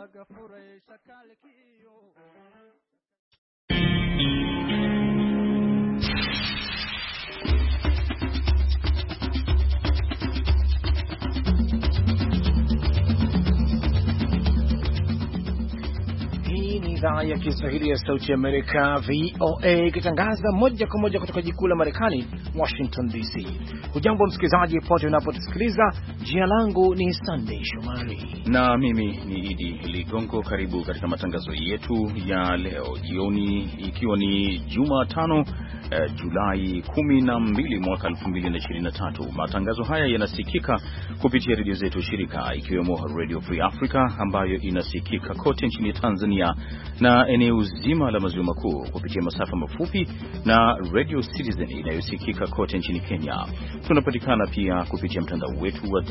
Idhaa ya Kiswahili ya Sauti ya Amerika VOA ikitangaza moja kwa moja kutoka jikuu la Marekani, Washington DC. Hujambo msikilizaji pote unapotusikiliza. Jina langu ni Sunday Shomari na mimi ni Idi Ligongo. Karibu katika matangazo yetu ya leo jioni, ikiwa ni Jumatano Julai 12 mwaka 2023. Matangazo haya yanasikika kupitia redio zetu shirika, ikiwemo Radio Free Africa ambayo inasikika kote nchini Tanzania na eneo zima la maziwa makuu kupitia masafa mafupi, na Radio Citizen inayosikika kote nchini Kenya. Tunapatikana pia kupitia mtandao wetu wa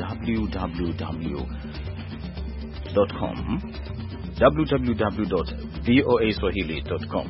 www.voaswahili.com.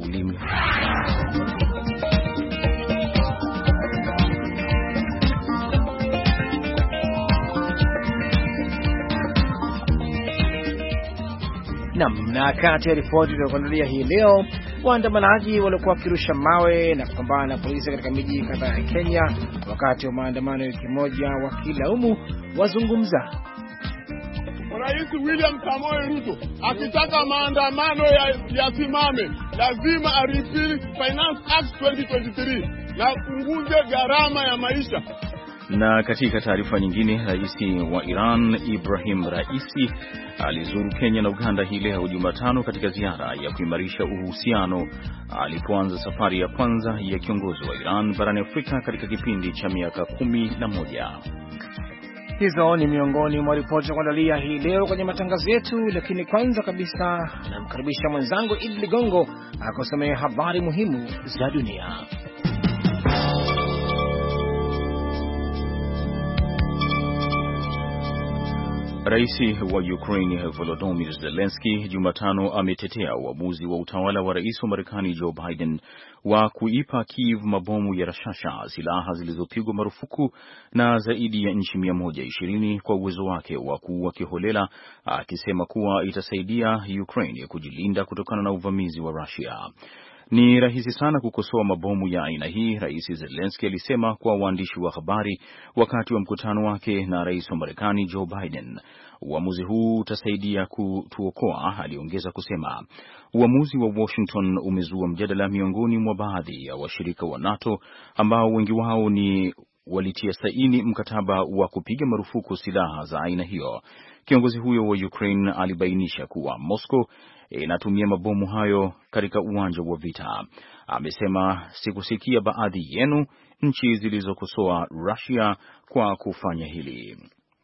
Na kati ya ripoti tunayokuandalia hii leo, waandamanaji waliokuwa wakirusha mawe na kupambana na polisi katika miji kadhaa ya Kenya wakati wa maandamano ya wiki moja wakilaumu wazungumza. Rais William Samoei Ruto akitaka maandamano yasimame, lazima repeal Finance Act 2023 na punguze gharama ya maisha. Na katika taarifa nyingine, rais wa Iran Ibrahim Raisi alizuru Kenya na Uganda hii leo Jumatano katika ziara ya kuimarisha uhusiano alipoanza safari ya kwanza ya kiongozi wa Iran barani Afrika katika kipindi cha miaka 11. Hizo ni miongoni mwa ripoti za kuandalia hii leo kwenye matangazo yetu, lakini kwanza kabisa namkaribisha mwenzangu Idi Ligongo akusomea habari muhimu za dunia. Rais wa Ukraine Volodymyr Zelensky Jumatano ametetea uamuzi wa utawala wa rais wa Marekani Joe Biden wa kuipa Kiev mabomu ya rashasha, silaha zilizopigwa marufuku na zaidi ya nchi 120 kwa uwezo wake wa kuua kiholela, akisema kuwa itasaidia Ukraine kujilinda kutokana na uvamizi wa Russia. Ni rahisi sana kukosoa mabomu ya aina hii, Rais Zelensky alisema kwa waandishi wa habari wakati wa mkutano wake na rais wa Marekani Joe Biden. Uamuzi huu utasaidia kutuokoa, aliongeza kusema. Uamuzi wa Washington umezua mjadala miongoni mwa baadhi ya washirika wa NATO ambao wengi wao ni walitia saini mkataba wa kupiga marufuku silaha za aina hiyo. Kiongozi huyo wa Ukraine alibainisha kuwa Moscow inatumia mabomu hayo katika uwanja wa vita. Amesema, sikusikia baadhi yenu nchi zilizokosoa Russia kwa kufanya hili.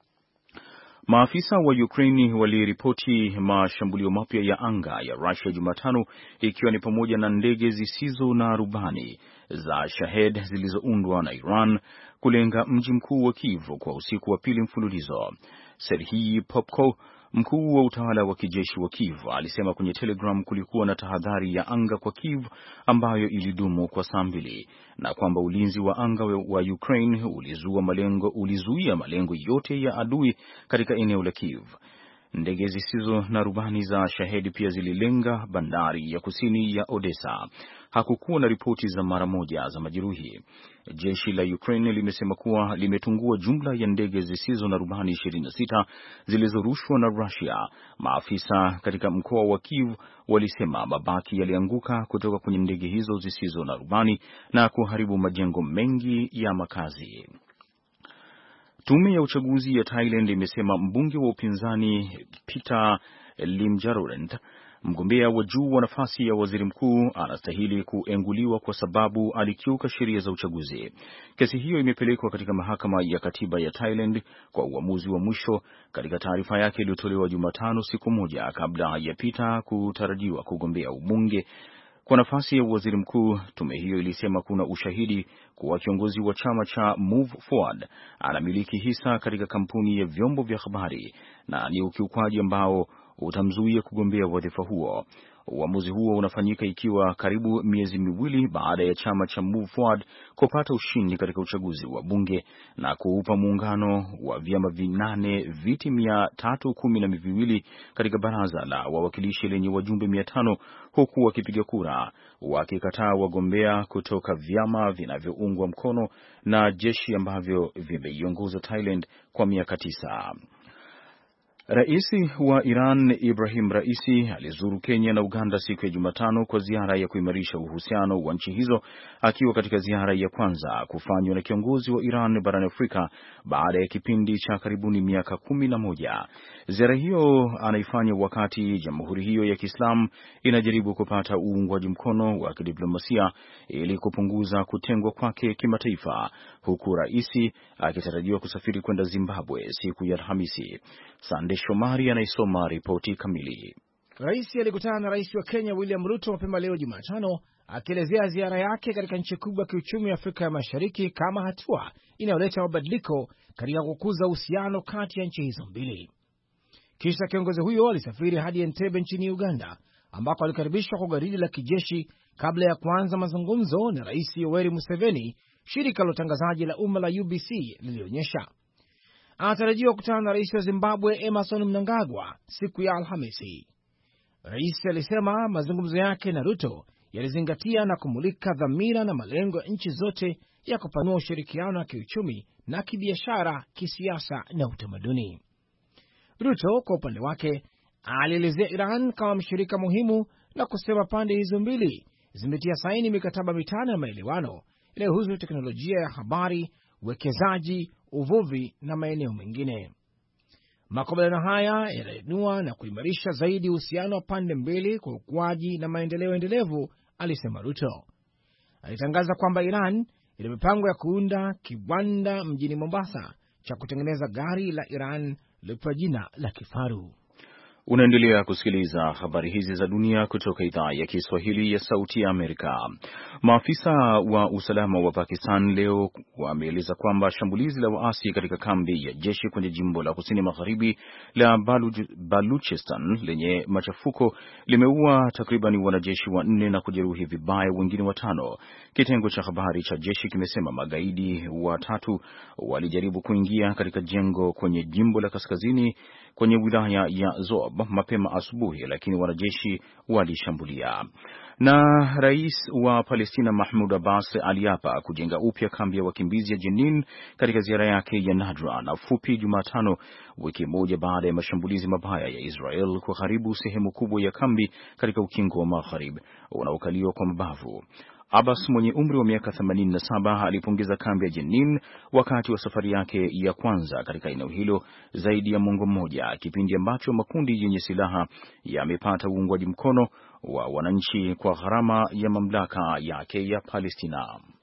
Maafisa wa Ukraine waliripoti mashambulio mapya ya anga ya Russia Jumatano, ikiwa ni pamoja na ndege zisizo na rubani za Shahed zilizoundwa na Iran kulenga mji mkuu wa Kiev kwa usiku wa pili mfululizo. Serhiy Popko, mkuu wa utawala wa kijeshi wa Kiev, alisema kwenye Telegram kulikuwa na tahadhari ya anga kwa Kiev ambayo ilidumu kwa saa 2 na kwamba ulinzi wa anga wa Ukraine ulizuia malengo yote ya adui katika eneo la Kiev. Ndege zisizo na rubani za Shahed pia zililenga bandari ya kusini ya Odessa. Hakukuwa na ripoti za mara moja za majeruhi. Jeshi la Ukraine limesema kuwa limetungua jumla ya ndege zisizo na rubani 26 zilizorushwa na Russia. Maafisa katika mkoa wa Kiev walisema mabaki yalianguka kutoka kwenye ndege hizo zisizo na rubani na kuharibu majengo mengi ya makazi. Tume ya uchaguzi ya Thailand imesema mbunge wa upinzani Peter Limjaroenrat, mgombea wa juu wa nafasi ya waziri mkuu, anastahili kuenguliwa kwa sababu alikiuka sheria za uchaguzi. Kesi hiyo imepelekwa katika mahakama ya katiba ya Thailand kwa uamuzi wa mwisho. Katika taarifa yake iliyotolewa Jumatano, siku moja kabla ya Peter kutarajiwa kugombea ubunge kwa nafasi ya waziri mkuu, tume hiyo ilisema kuna ushahidi kuwa kiongozi wa chama cha Move Forward anamiliki hisa katika kampuni ya vyombo vya habari na ni ukiukwaji ambao utamzuia kugombea wadhifa huo. Uamuzi huo unafanyika ikiwa karibu miezi miwili baada ya chama cha Move Forward kupata ushindi katika uchaguzi wa bunge na kuupa muungano wa vyama 8 viti 312 katika baraza la wawakilishi lenye wajumbe 500, huku wakipiga kura wakikataa wagombea kutoka vyama vinavyoungwa mkono na jeshi ambavyo vimeiongoza Thailand kwa miaka 9. Rais wa Iran Ibrahim Raisi alizuru Kenya na Uganda siku ya Jumatano kwa ziara ya kuimarisha uhusiano wa nchi hizo, akiwa katika ziara ya kwanza kufanywa na kiongozi wa Iran barani Afrika baada ya kipindi cha karibuni miaka 11. Ziara hiyo anaifanya wakati jamhuri hiyo ya Kiislamu inajaribu kupata uungwaji mkono wa kidiplomasia ili kupunguza kutengwa kwake kimataifa, huku Raisi akitarajiwa kusafiri kwenda Zimbabwe siku ya Alhamisi. Sande Shomari anaisoma ripoti kamili. Rais alikutana na rais wa Kenya William Ruto mapema leo Jumatano, akielezea ziara yake katika nchi kubwa kiuchumi ya Afrika ya Mashariki kama hatua inayoleta mabadiliko katika kukuza uhusiano kati ya nchi hizo mbili. Kisha kiongozi huyo alisafiri hadi Entebbe nchini Uganda, ambako alikaribishwa kwa gwaride la kijeshi kabla ya kuanza mazungumzo na Rais Yoweri Museveni, shirika la utangazaji la umma la UBC lilionyesha. Anatarajiwa kukutana na rais wa Zimbabwe Emmerson Mnangagwa siku ya Alhamisi. Rais alisema mazungumzo yake na Ruto yalizingatia na kumulika dhamira na malengo ya nchi zote ya kupanua ushirikiano wa kiuchumi na kibiashara, kisiasa na utamaduni. Ruto kwa upande wake alielezea Iran kama mshirika muhimu na kusema pande hizo mbili zimetia saini mikataba 5 ya maelewano inayohusu teknolojia ya habari, uwekezaji, uvuvi na maeneo mengine. Makubaliano haya yanainua na kuimarisha zaidi uhusiano wa pande mbili kwa ukuaji na maendeleo endelevu, alisema Ruto. Alitangaza kwamba Iran ina mipango ya kuunda kiwanda mjini Mombasa cha kutengeneza gari la Iran lilopewa jina la Kifaru. Unaendelea kusikiliza habari hizi za dunia kutoka idhaa ya Kiswahili ya Sauti ya Amerika. Maafisa wa usalama wa Pakistan leo wameeleza kwamba shambulizi la waasi katika kambi ya jeshi kwenye jimbo la kusini magharibi la Baluchistan lenye machafuko limeua takriban wanajeshi 4 na kujeruhi vibaya wengine 5. Kitengo cha habari cha jeshi kimesema magaidi 3 walijaribu kuingia katika jengo kwenye jimbo la kaskazini kwenye wilaya ya Zob mapema asubuhi, lakini wanajeshi walishambulia. Na rais wa Palestina Mahmoud Abbas aliapa kujenga upya kambi ya wakimbizi ya Jenin katika ziara yake ya nadra na fupi Jumatano, wiki moja baada ya mashambulizi mabaya ya Israel kuharibu sehemu kubwa ya kambi katika ukingo wa Magharibi unaokaliwa kwa mabavu. Abbas mwenye umri wa miaka 87 alipongeza kambi ya Jenin wakati wa safari yake ya kwanza katika eneo hilo zaidi ya mwongo mmoja, kipindi ambacho makundi yenye silaha yamepata uungwaji mkono wa wananchi kwa gharama ya mamlaka yake ya Palestina.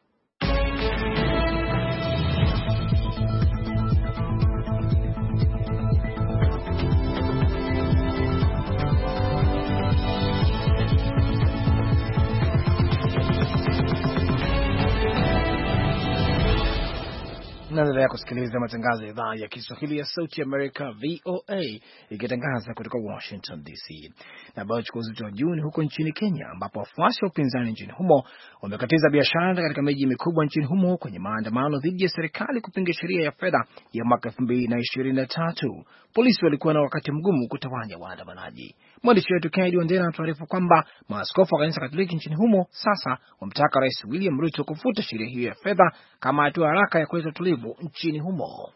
Naendelea kusikiliza matangazo ya idhaa ya Kiswahili ya Sauti Amerika VOA ikitangaza kutoka Washington DC. Na habari chukua uzito wa juu huko nchini Kenya, ambapo wafuasi wa upinzani nchini humo wamekatiza biashara katika miji mikubwa nchini humo kwenye maandamano dhidi ya serikali kupinga sheria ya fedha ya mwaka 2023. Polisi walikuwa na wakati mgumu kutawanya waandamanaji. Mwandishi wetu Kennedy Wandera anatuarifu kwamba maaskofu wa kanisa Katoliki nchini humo sasa wamtaka Rais William Ruto kufuta sheria hiyo ya fedha kama hatua haraka ya kuleta utulivu nchini humo.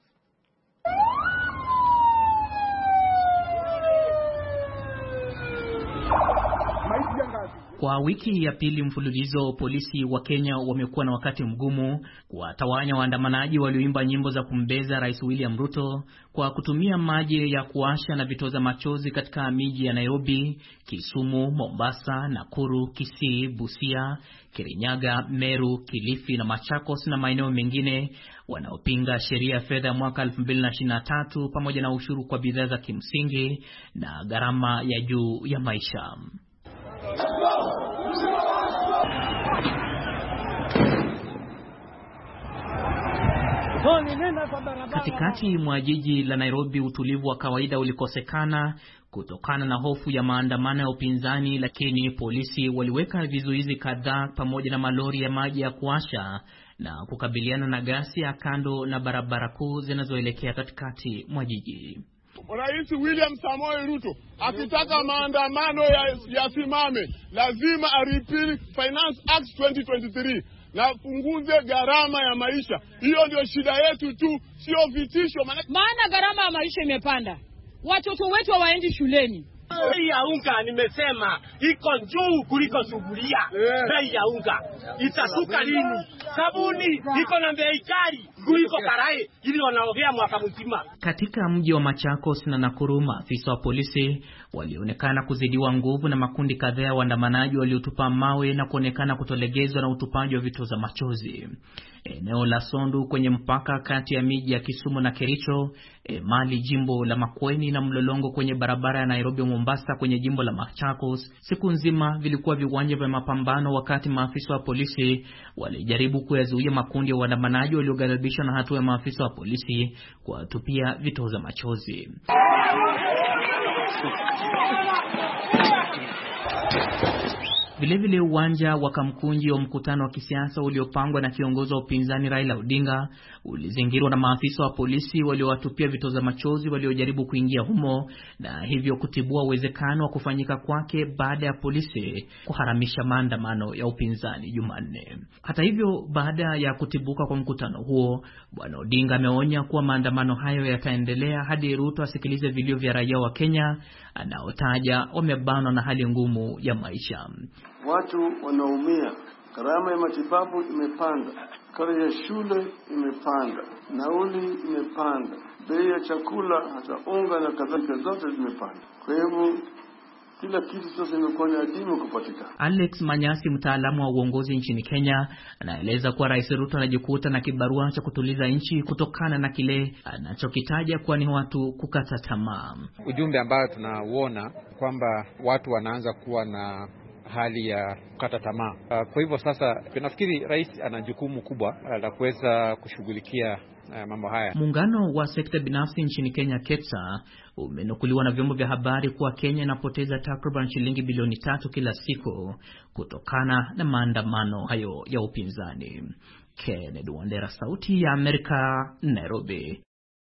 Kwa wiki ya pili mfululizo, polisi wa Kenya wamekuwa na wakati mgumu kuwatawanya waandamanaji walioimba nyimbo za kumbeza Rais William Ruto kwa kutumia maji ya kuasha na vitoza machozi katika miji ya Nairobi, Kisumu, Mombasa, Nakuru, Kisii, Busia, Kirinyaga, Meru, Kilifi na Machakos na maeneo mengine, wanaopinga sheria ya fedha mwaka 2023 pamoja na ushuru kwa bidhaa za kimsingi na gharama ya juu ya maisha. Katikati mwa jiji la Nairobi utulivu wa kawaida ulikosekana kutokana na hofu ya maandamano ya upinzani, lakini polisi waliweka vizuizi kadhaa pamoja na malori ya maji ya kuasha na kukabiliana na ghasia kando na barabara kuu zinazoelekea katikati mwa jiji. Rais William Samoei Ruto akitaka maandamano yasimame, lazima repeal Finance Act 2023 na punguze gharama ya maisha. Hiyo ndio shida yetu tu, sio vitisho. Maana gharama ya maisha imepanda. Watoto wetu hawaendi shuleni. Bei ya unga nimesema iko juu kuliko sufuria. Bei ya unga itasuka lini? Sabuni iko na bei kali kuliko karai ili wanaongea mwaka mzima. Katika mji wa Machakos na Nakuru, maafisa wa polisi walionekana kuzidiwa nguvu na makundi kadhaa ya waandamanaji waliotupa mawe na kuonekana kutolegezwa na utupaji wa vitoza machozi. Eneo la Sondu kwenye mpaka kati ya miji ya Kisumu na Kericho, Mali jimbo la Makueni na Mlolongo kwenye barabara ya Nairobi Mombasa kwenye jimbo la Machakos, siku nzima vilikuwa viwanja vya mapambano, wakati maafisa wa polisi walijaribu kuyazuia makundi ya waandamanaji walioghadhabishwa na hatua ya maafisa wa polisi kuwatupia vitoza machozi. Vilevile uwanja wa Kamkunji wa mkutano wa kisiasa uliopangwa na kiongozi wa upinzani Raila Odinga ulizingirwa na maafisa wa polisi waliowatupia vitoza machozi waliojaribu kuingia humo, na hivyo kutibua uwezekano wa kufanyika kwake baada ya polisi kuharamisha maandamano ya upinzani Jumanne. Hata hivyo, baada ya kutibuka kwa mkutano huo, Bwana Odinga ameonya kuwa maandamano hayo yataendelea hadi Ruto asikilize vilio vya raia wa Kenya anaotaja wamebanwa na hali ngumu ya maisha. Watu wanaumia, gharama ya matibabu imepanda, karo ya shule imepanda, nauli imepanda, bei ya chakula hata unga na kadhalika zote zimepanda. Kwa hivyo kila kitu sasa imekuwa ni adimu kupatikana. Alex Manyasi, mtaalamu wa uongozi nchini Kenya, anaeleza kuwa Rais Ruto anajikuta na kibarua cha kutuliza nchi kutokana na kile anachokitaja kuwa ni watu kukata tamaa. Ujumbe ambao tunauona kwamba watu wanaanza kuwa na hali ya kukata tamaa. Kwa hivyo sasa nafikiri rais ana jukumu kubwa la kuweza kushughulikia mambo haya. Muungano wa sekta binafsi nchini Kenya, KEPSA, umenukuliwa na vyombo vya habari kuwa Kenya inapoteza takriban shilingi bilioni 3 kila siku kutokana na maandamano hayo ya upinzani. Kennedy Wandera, Sauti ya Amerika, Nairobi.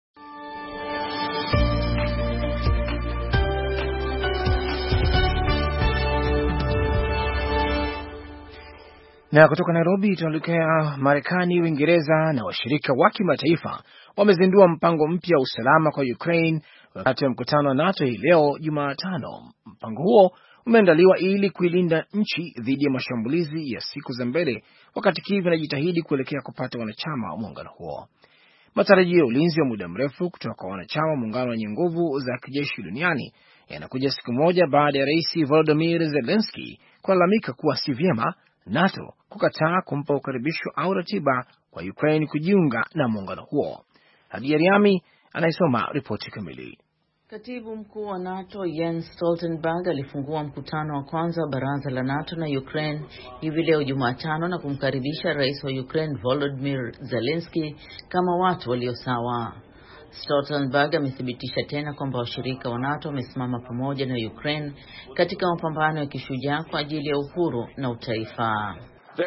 Na kutoka Nairobi tunaelekea Marekani. Uingereza na washirika wa kimataifa wamezindua mpango mpya wa usalama kwa Ukraine wakati wa mkutano wa NATO hii leo Jumatano. Mpango huo umeandaliwa ili kuilinda nchi dhidi ya mashambulizi ya siku za mbele, wakati Kiev inajitahidi kuelekea kupata wanachama wa muungano huo. Matarajio ya ulinzi wa muda mrefu kutoka kwa wanachama wa muungano wenye nguvu za kijeshi duniani yanakuja siku moja baada ya Rais Volodymyr Zelensky kulalamika kuwa si vyema NATO kukataa kumpa ukaribisho au ratiba kwa Ukraine kujiunga na muungano huo. Hadi Ariami anaisoma ripoti kamili. Katibu mkuu wa NATO Jens Stoltenberg alifungua mkutano wa kwanza wa baraza la NATO na Ukraine hivi leo Jumatano na kumkaribisha rais wa Ukraine Volodymyr Zelensky kama watu walio sawa. Stoltenberg amethibitisha tena kwamba washirika wa NATO wamesimama pamoja na Ukraine katika mapambano ya kishujaa kwa ajili ya uhuru na utaifa.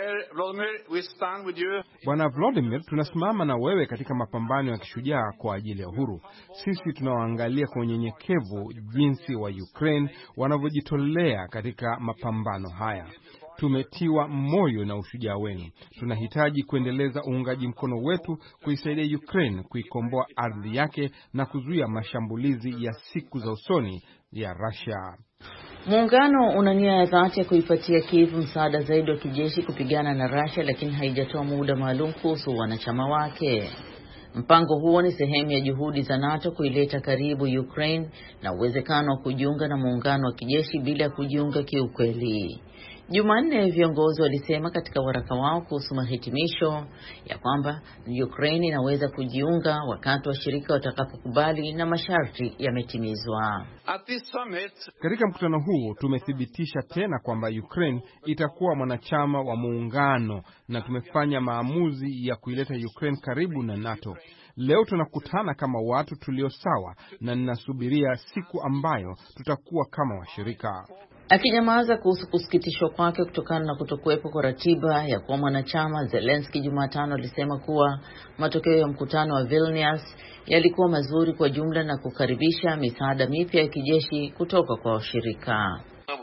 Bwana Volodymyr, tunasimama na wewe katika mapambano ya kishujaa kwa ajili ya uhuru. Sisi tunawaangalia kwa unyenyekevu jinsi wa Ukraine wanavyojitolea katika mapambano haya. Tumetiwa moyo na ushujaa wenu. Tunahitaji kuendeleza uungaji mkono wetu kuisaidia Ukraine kuikomboa ardhi yake na kuzuia mashambulizi ya siku za usoni ya Russia. Muungano una nia ya dhati ya kuipatia Kiev msaada zaidi wa kijeshi kupigana na Russia, lakini haijatoa muda maalum kuhusu wanachama wake. Mpango huo ni sehemu ya juhudi za NATO kuileta karibu Ukraine na uwezekano wa kujiunga na muungano wa kijeshi bila kujiunga kiukweli. Jumanne viongozi walisema katika waraka wao kuhusu mahitimisho ya kwamba Ukraine inaweza kujiunga wakati washirika watakapokubali na masharti yametimizwa. Katika mkutano huu tumethibitisha tena kwamba Ukraine itakuwa mwanachama wa muungano na tumefanya maamuzi ya kuileta Ukraine karibu na NATO. Leo tunakutana kama watu tulio sawa na ninasubiria siku ambayo tutakuwa kama washirika. Akinyamaza kuhusu kusikitishwa kwake kutokana na kutokuwepo kwa ratiba ya kuwa mwanachama, Zelensky Jumatano alisema kuwa matokeo ya mkutano wa Vilnius yalikuwa mazuri kwa jumla na kukaribisha misaada mipya ya kijeshi kutoka kwa washirika.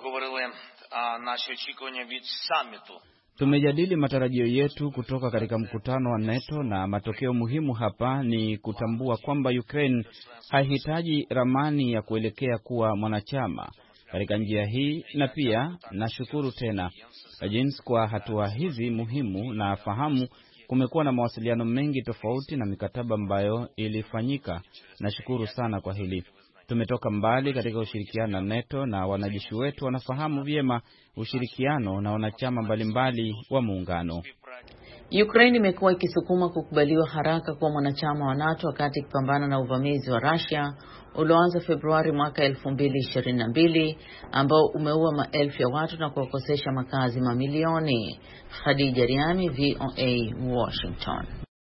Tumejadili matarajio yetu kutoka katika mkutano wa NATO na matokeo muhimu hapa ni kutambua kwamba Ukraine haihitaji ramani ya kuelekea kuwa mwanachama katika njia hii, na pia nashukuru tena jinsi kwa hatua hizi muhimu na fahamu kumekuwa na mawasiliano mengi tofauti na mikataba ambayo ilifanyika. Nashukuru sana kwa hili. Tumetoka mbali katika ushirikiano na NATO na wanajeshi wetu wanafahamu vyema ushirikiano na wanachama mbalimbali wa muungano. Ukraine imekuwa ikisukuma kukubaliwa haraka kuwa mwanachama wa NATO wakati ikipambana na uvamizi wa Russia ulioanza Februari mwaka 2022 ambao umeua maelfu ya watu na kuwakosesha makazi mamilioni. Khadija Riami, VOA, Washington.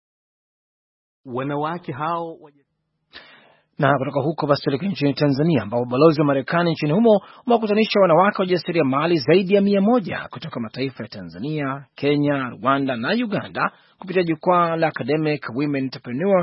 Wanawake hao na kutoka huko basi tuelekea nchini Tanzania ambapo balozi wa Marekani nchini humo umewakutanisha wanawake wajasiriamali zaidi ya 100 kutoka mataifa ya Tanzania, Kenya, Rwanda na Uganda kupitia jukwaa la Academic Women Entrepreneur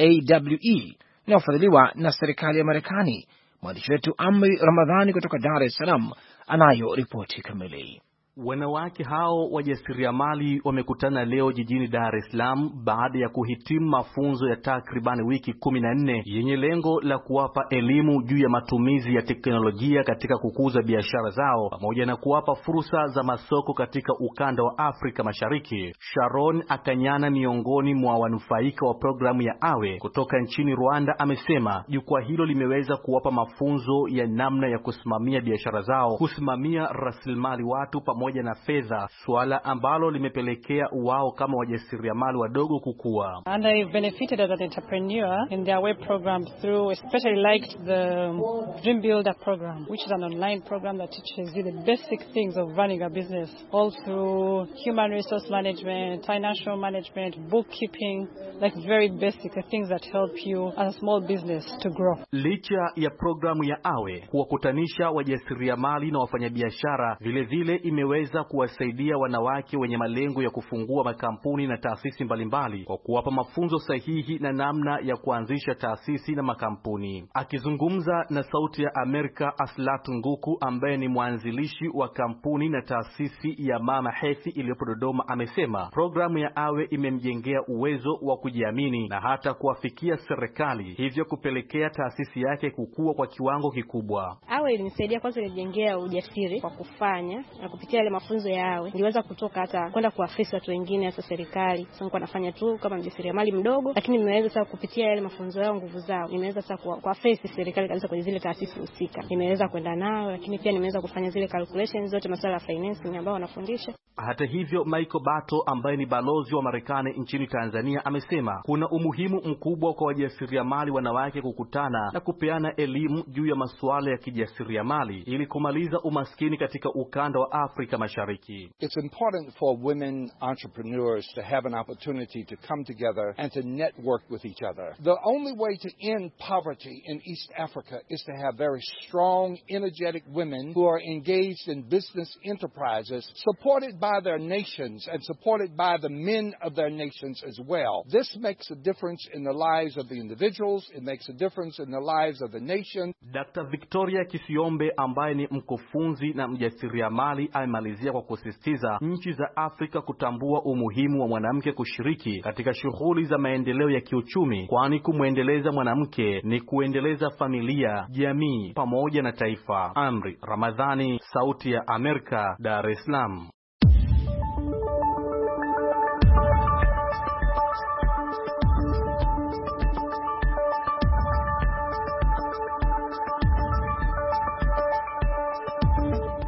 AWE linalofadhiliwa na serikali ya Marekani. Mwandishi wetu Amri Ramadhani kutoka Dar es Salaam anayo ripoti kamili. Wanawake hao wajasiriamali wamekutana leo jijini Dar es Salaam baada ya kuhitimu mafunzo ya takriban wiki 14 yenye lengo la kuwapa elimu juu ya matumizi ya teknolojia katika kukuza biashara zao pamoja na kuwapa fursa za masoko katika ukanda wa Afrika Mashariki. Sharon Akanyana, miongoni mwa wanufaika wa programu ya AWE kutoka nchini Rwanda, amesema jukwaa hilo limeweza kuwapa mafunzo ya namna ya kusimamia biashara zao, kusimamia rasilimali watu pamoja na fedha, swala ambalo limepelekea wao kama wajasiriamali wadogo kukua. And I've benefited as an entrepreneur in their web program through, especially liked the Dream Builder program, which is an online program that teaches you the basic things of running a business, all through human resource management, financial management, bookkeeping, like very basic things that help you as a small business to grow. Licha ya programu ya AWE kuwakutanisha wajasiriamali na wafanyabiashara, vile vile imeweza kuwasaidia wanawake wenye malengo ya kufungua makampuni na taasisi mbalimbali kwa kuwapa mafunzo sahihi na namna ya kuanzisha taasisi na makampuni. Akizungumza na Sauti ya Amerika, Aslatu Nguku ambaye ni mwanzilishi wa kampuni na taasisi ya Mama Hethi iliyopo Dodoma, amesema programu ya AWE imemjengea uwezo wa kujiamini na hata kuwafikia serikali, hivyo kupelekea taasisi yake kukua kwa kiwango kikubwa. AWE ilinisaidia kwanza kujengea ujasiri kwa kufanya, na kupitia ile mafunzo ya AWE niliweza kutoka hata kwenda kuafisa watu wengine hasa serikali. Sasa nilikuwa nafanya tu kama mjasiriamali mdogo, lakini nimeweza sasa kupitia yale mafunzo yao, nguvu zao, nimeweza sasa kuafisa serikali kabisa kwenye zile taasisi husika. Nimeweza kwenda nao, lakini pia nimeweza kufanya zile calculations zote, masuala ya financing ambao wanafundisha. Hata hivyo, Michael Bato ambaye ni balozi wa Marekani nchini Tanzania amesema kuna umuhimu mkubwa kwa wajasiriamali wanawake kukutana na kupeana elimu juu ya masuala ya kijasiriamali ili kumaliza umaskini katika ukanda wa Afrika Mashariki. It's important for women entrepreneurs to have an opportunity to come together and to network with each other. The only way to end poverty in East Africa is to have very strong, energetic women who are engaged in business enterprises, supported by their nations and supported by the men of their nations as well. This makes a difference in the lives of the individuals. It makes a difference in the lives of the nation. Dr. Victoria Kisiombe ambaye ni mkufunzi na mjasiriamali amemalizia kwa kusisitiza nchi za Afrika kutambua umuhimu wa mwanamke kushiriki katika shughuli za maendeleo ya kiuchumi, kwani kumwendeleza mwanamke ni kuendeleza familia, jamii pamoja na taifa. Amri Ramadhani, Sauti ya Amerika, Dar es Salaam.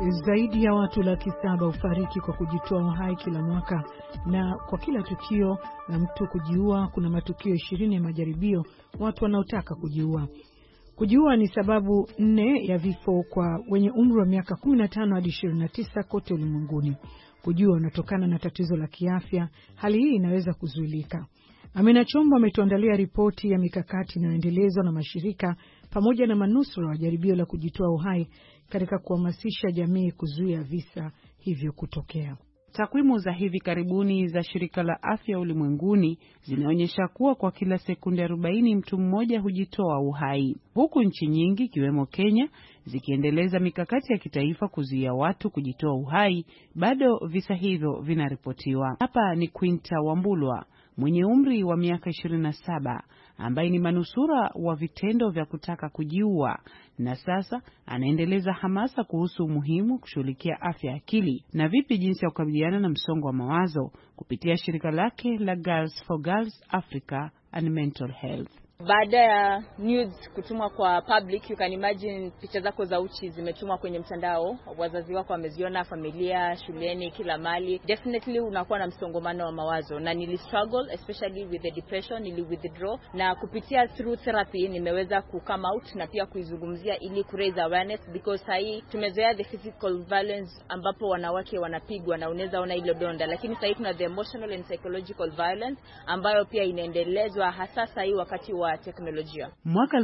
Zaidi ya watu 700,000 hufariki kwa kujitoa uhai kila mwaka, na kwa kila tukio la mtu kujiua kuna matukio 20 ya majaribio watu wanaotaka kujiua. Kujiua ni sababu 4 ya vifo kwa wenye umri wa miaka 15 hadi 29 kote ulimwenguni. Kujiua unatokana na tatizo la kiafya. Hali hii inaweza kuzuilika. Amina Chombo ametuandalia ripoti ya mikakati inayoendelezwa na mashirika pamoja na manusura wa jaribio la kujitoa uhai katika kuhamasisha jamii kuzuia visa hivyo kutokea. Takwimu za hivi karibuni za Shirika la Afya Ulimwenguni zinaonyesha kuwa kwa kila sekunde 40 mtu mmoja hujitoa uhai. Huku nchi nyingi ikiwemo Kenya zikiendeleza mikakati ya kitaifa kuzuia watu kujitoa uhai, bado visa hivyo vinaripotiwa. Hapa ni Quinta Wambulwa mwenye umri wa miaka 27 ambaye ni manusura wa vitendo vya kutaka kujiua, na sasa anaendeleza hamasa kuhusu umuhimu kushughulikia afya akili na vipi jinsi ya kukabiliana na msongo wa mawazo kupitia shirika lake la Girls for Girls Africa and Mental Health. Baada ya news kutumwa kwa public, you can imagine picha zako za uchi zimetumwa kwenye mtandao, wazazi wako wameziona, familia, shuleni, kila mali. Definitely unakuwa na msongomano wa mawazo, na nili struggle especially with the depression, nili withdraw, na kupitia through therapy nimeweza ku come out na pia kuizungumzia ili ku raise awareness, because sahi tumezoea the physical violence ambapo wanawake wanapigwa na unaweza ona hilo donda, lakini sahi tuna the emotional and psychological violence ambayo pia inaendelezwa hasa sahi wakati wa teknolojia. Mwaka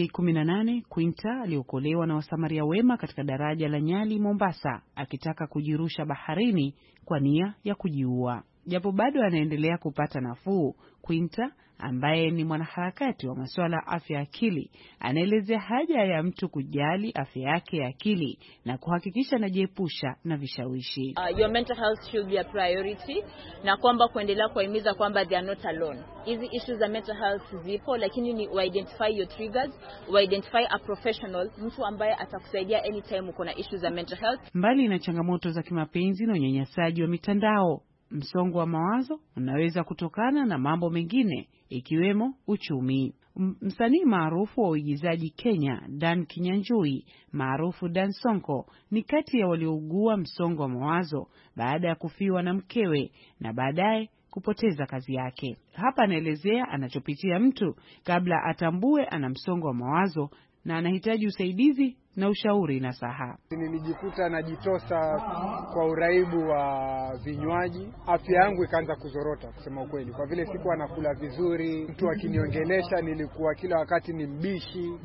2018 Quinta aliokolewa na wasamaria wema katika daraja la Nyali Mombasa akitaka kujirusha baharini kwa nia ya kujiua. Japo bado anaendelea kupata nafuu, Quinta ambaye ni mwanaharakati wa masuala ya afya akili anaelezea haja ya mtu kujali afya yake ya akili na kuhakikisha anajiepusha na vishawishi. Your mental health should be a priority, na kwamba kuendelea kuhimiza kwamba they are not alone. Hizi issues za mental health zipo, lakini ni identify your triggers, identify a professional, mtu ambaye atakusaidia anytime uko na issues za mental health. Mbali na changamoto za kimapenzi na unyanyasaji wa mitandao, msongo wa mawazo unaweza kutokana na mambo mengine ikiwemo uchumi. Msanii maarufu wa uigizaji Kenya, Dan Kinyanjui, maarufu Dan Sonko, ni kati ya waliougua msongo wa mawazo baada ya kufiwa na mkewe na baadaye kupoteza kazi yake. Hapa anaelezea anachopitia mtu kabla atambue ana msongo wa mawazo na anahitaji usaidizi na ushauri na saha. Nilijikuta najitosa kwa uraibu wa vinywaji. Afya yangu ikaanza kuzorota kusema ukweli, kwa vile sikuwa nakula vizuri. Mtu akiniongelesha nilikuwa kila wakati ni mbishi,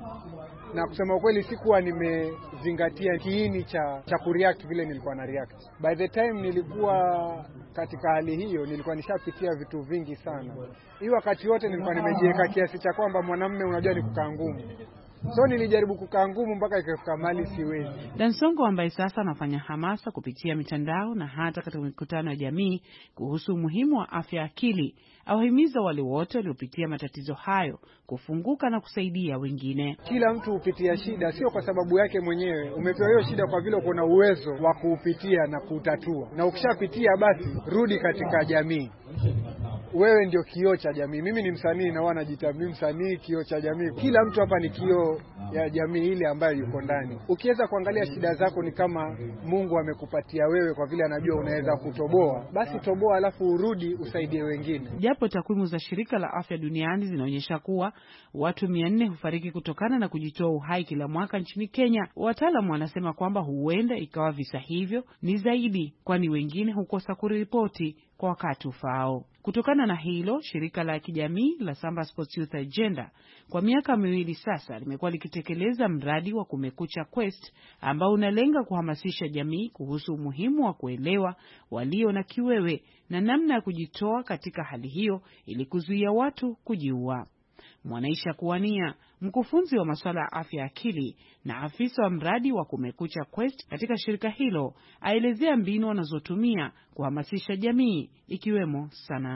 na kusema ukweli sikuwa nimezingatia kiini cha kureact vile nilikuwa na react. By the time nilikuwa katika hali hiyo nilikuwa nishapitia vitu vingi sana. Hii wakati wote nilikuwa nimejiweka kiasi cha kwamba mwanamume unajua ni kukaa ngumu. So nilijaribu kukaa ngumu mpaka ikafika mali siwezi. Dan Sonko ambaye sasa anafanya hamasa kupitia mitandao na hata katika mikutano ya jamii kuhusu umuhimu wa afya akili, awahimiza wale wote waliopitia matatizo hayo kufunguka na kusaidia wengine. Kila mtu hupitia shida, sio kwa sababu yake mwenyewe. Umepewa hiyo shida kwa vile uko na uwezo wa kuupitia na kutatua. Na ukishapitia basi rudi katika jamii. Wewe ndio kioo cha jamii. Mimi ni msanii na wanajitamii msanii kioo cha jamii. Kila mtu hapa ni kioo ya jamii ile ambayo yuko ndani. Ukiweza kuangalia shida zako ni kama Mungu amekupatia wewe kwa vile anajua unaweza kutoboa. Basi toboa alafu urudi usaidie wengine. Japo takwimu za Shirika la Afya Duniani zinaonyesha kuwa watu 400 hufariki kutokana na kujitoa uhai kila mwaka nchini Kenya, wataalamu wanasema kwamba huenda ikawa visa hivyo ni zaidi, kwani wengine hukosa kuripoti kwa wakati ufao. Kutokana na hilo, shirika la kijamii la Samba Sports Youth Agenda kwa miaka 2 sasa limekuwa likitekeleza mradi wa Kumekucha Quest ambao unalenga kuhamasisha jamii kuhusu umuhimu wa kuelewa walio na kiwewe na namna ya kujitoa katika hali hiyo ili kuzuia watu kujiua. Mwanaisha Kuwania, mkufunzi wa masuala ya afya akili na afisa wa mradi wa Kumekucha Quest katika shirika hilo, aelezea mbinu wanazotumia kuhamasisha jamii ikiwemo sanaa.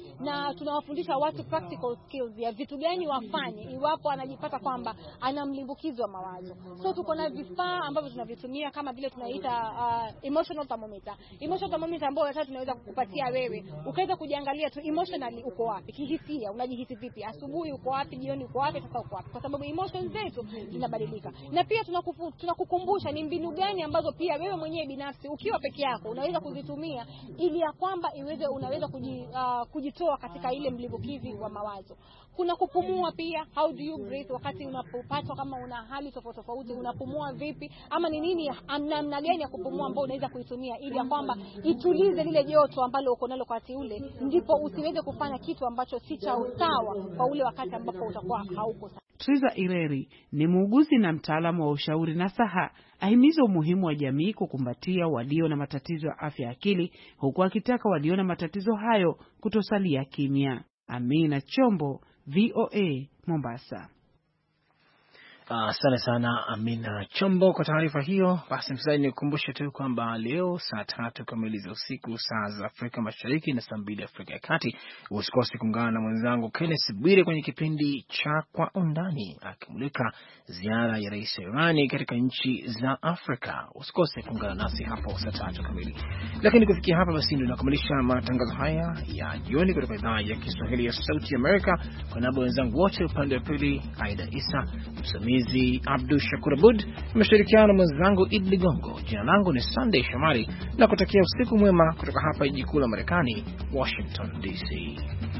na tunawafundisha watu practical skills ya vitu gani wafanye iwapo anajipata kwamba ana mlimbukizo wa mawazo. So tuko na vifaa ambavyo tunavitumia kama vile tunaita emotional thermometer. Emotional thermometer ambayo sasa tunaweza kukupatia wewe ukaweza kujiangalia tu emotionally uko wapi, kihisia unajihisi vipi, asubuhi uko wapi, jioni uko wapi, sasa uko wapi, kwa sababu emotions zetu zinabadilika. Na pia tunakukumbusha ni mbinu gani ambazo pia wewe mwenyewe binafsi ukiwa peke yako unaweza kuzitumia ili ya kwamba unaweza kujitoa katika ile mlimbukizi wa mawazo. Kuna kupumua pia, how do you breathe wakati unapopata kama una hali tofauti, unapumua vipi, ama ni nini namna gani ya kupumua ambayo unaweza kuitumia ili ya kwamba itulize lile joto ambalo uko nalo wakati ule, ndipo usiweze kufanya kitu ambacho si cha usawa kwa ule wakati ambapo utakuwa hauko sawa. Triza Ireri ni muuguzi na mtaalamu wa ushauri nasaha. Ahimiza umuhimu wa jamii kukumbatia walio na matatizo ya afya akili, huku akitaka walio na matatizo hayo kutosalia kimya. Amina Chombo, VOA, Mombasa. Asante sana Amina Chombo kwa taarifa hiyo. Basi msikilizaji, nikukumbushe tu kwamba leo saa 3 kamili za usiku saa za Afrika Mashariki na saa 2 Afrika ya Kati, usikose kuungana na mwenzangu Kenneth Bwire kwenye kipindi cha Kwa Undani akimulika ziara ya Rais wa Irani katika nchi za Afrika. Usikose kuungana nasi hapo saa 3 kamili. Lakini kufikia hapa basi ndio nakamilisha matangazo haya ya jioni kutoka idhaa ya Kiswahili ya Sauti America. Kwa niaba ya wenzangu wote upande wa pili, Aida Isa, Abdul Shakur Abud, nimeshirikiana na mwenzangu Idi Ligongo. Jina langu ni Sunday Shomari na kutakia usiku mwema kutoka hapa jiji kuu la Marekani, Washington DC.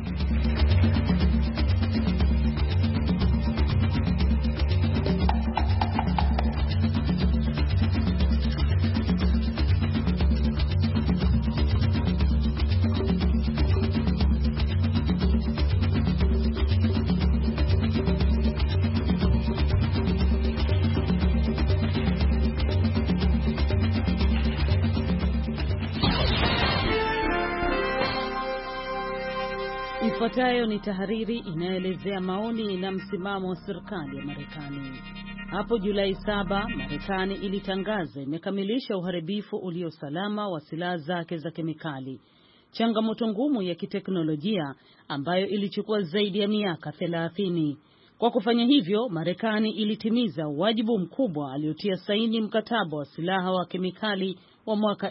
Ifuatayo ni tahariri inayoelezea maoni na msimamo wa serikali ya Marekani. Hapo Julai 7, Marekani ilitangaza imekamilisha uharibifu ulio salama wa silaha zake za kemikali, changamoto ngumu ya kiteknolojia ambayo ilichukua zaidi ya miaka 30. Kwa kufanya hivyo, Marekani ilitimiza wajibu mkubwa aliotia saini mkataba wa silaha wa kemikali wa mwaka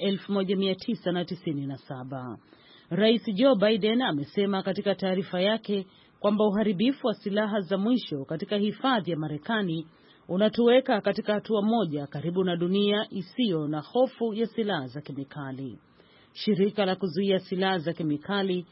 1997. Rais Joe Biden amesema katika taarifa yake kwamba uharibifu wa silaha za mwisho katika hifadhi ya Marekani unatuweka katika hatua moja karibu na dunia isiyo na hofu ya silaha za kemikali. Shirika la kuzuia silaha za kemikali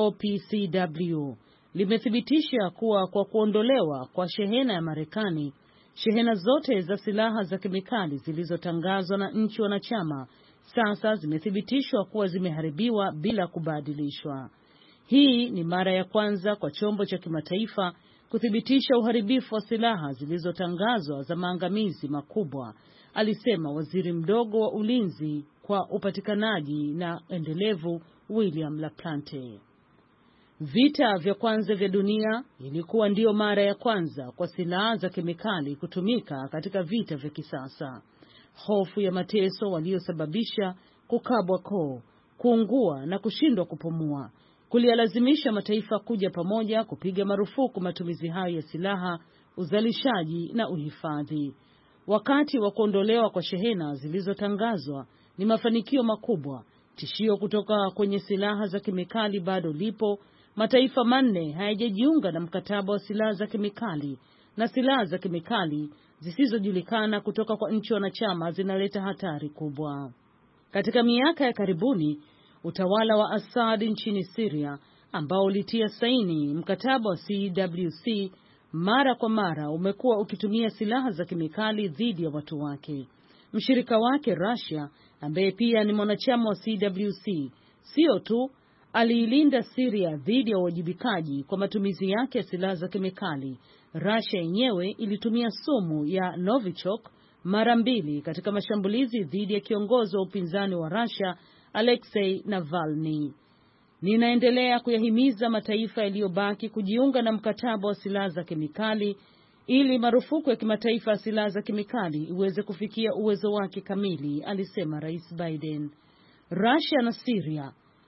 OPCW limethibitisha kuwa kwa kuondolewa kwa shehena ya Marekani, shehena zote za silaha za kemikali zilizotangazwa na nchi wanachama sasa zimethibitishwa kuwa zimeharibiwa bila kubadilishwa. Hii ni mara ya kwanza kwa chombo cha kimataifa kuthibitisha uharibifu wa silaha zilizotangazwa za maangamizi makubwa, alisema waziri mdogo wa ulinzi kwa upatikanaji na endelevu William LaPlante. Vita vya kwanza vya dunia ilikuwa ndiyo mara ya kwanza kwa silaha za kemikali kutumika katika vita vya kisasa. Hofu ya mateso waliosababisha kukabwa koo, kuungua na kushindwa kupumua kulialazimisha mataifa kuja pamoja kupiga marufuku matumizi hayo ya silaha, uzalishaji na uhifadhi. Wakati wa kuondolewa kwa shehena zilizotangazwa ni mafanikio makubwa. Tishio kutoka kwenye silaha za kemikali bado lipo. Mataifa 4 hayajajiunga na mkataba wa silaha za kemikali, na silaha za kemikali zisizojulikana kutoka kwa nchi wanachama zinaleta hatari kubwa. Katika miaka ya karibuni, utawala wa Assad nchini Syria ambao ulitia saini mkataba wa CWC mara kwa mara umekuwa ukitumia silaha za kemikali dhidi ya watu wake. Mshirika wake Russia, ambaye pia ni mwanachama wa CWC, sio tu aliilinda Syria dhidi ya uwajibikaji kwa matumizi yake ya silaha za kemikali, Russia yenyewe ilitumia sumu ya Novichok mara 2 katika mashambulizi dhidi ya kiongozi wa upinzani wa Russia Alexei Navalny. Ninaendelea kuyahimiza mataifa yaliyobaki kujiunga na mkataba wa silaha za kemikali ili marufuku ya kimataifa ya silaha za kemikali iweze kufikia uwezo wake kamili, alisema Rais Biden. Russia na Syria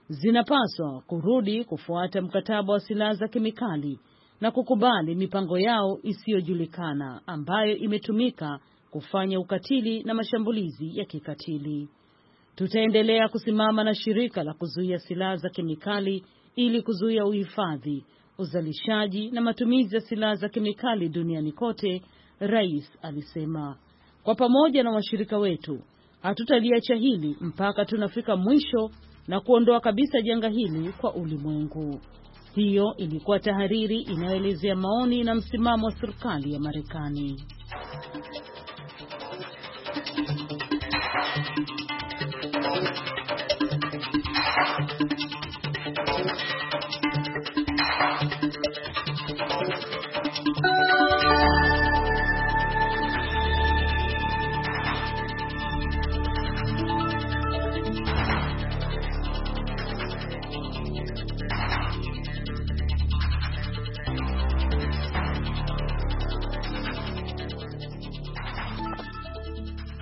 zinapaswa kurudi kufuata mkataba wa silaha za kemikali na kukubali mipango yao isiyojulikana ambayo imetumika kufanya ukatili na mashambulizi ya kikatili. Tutaendelea kusimama na shirika la kuzuia silaha za kemikali ili kuzuia uhifadhi, uzalishaji na matumizi ya silaha za kemikali duniani kote, rais alisema. Kwa pamoja na washirika wetu, hatutaliacha hili mpaka tunafika mwisho na kuondoa kabisa janga hili kwa ulimwengu. Hiyo ilikuwa tahariri inayoelezea maoni na msimamo wa serikali ya Marekani.